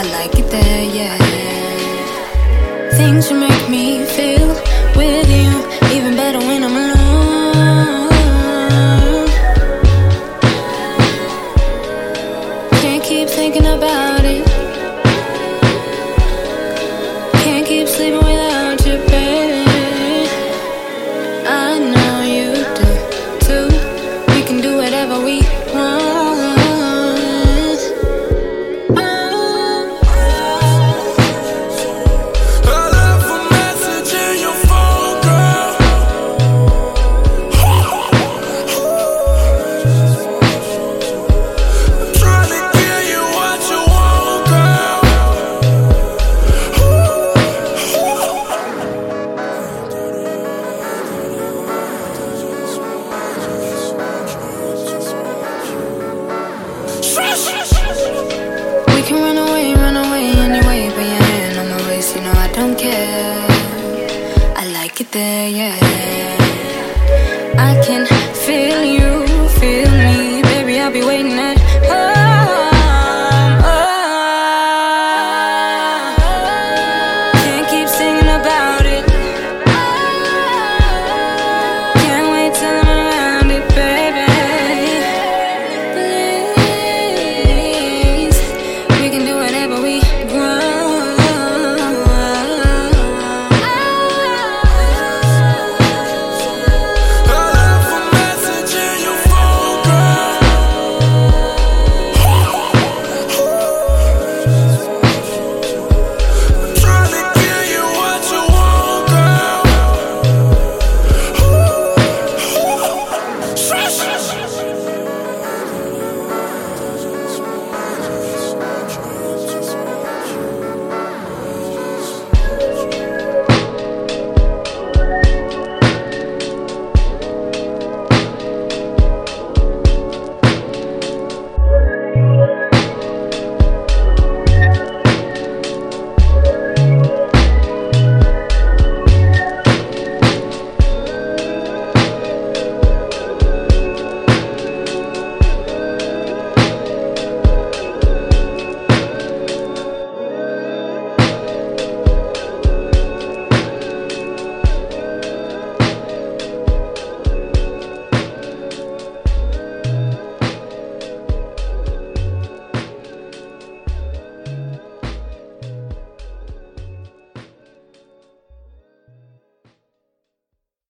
like it there, yeah. Things you make me feel with you, even better when I'm alone. Can't keep thinking about it. Can't keep sleeping without you, baby. I know you do too. We can do whatever we want. We can run away anyway, but your hand on my waist, you know I don't care. I like it there, yeah. I can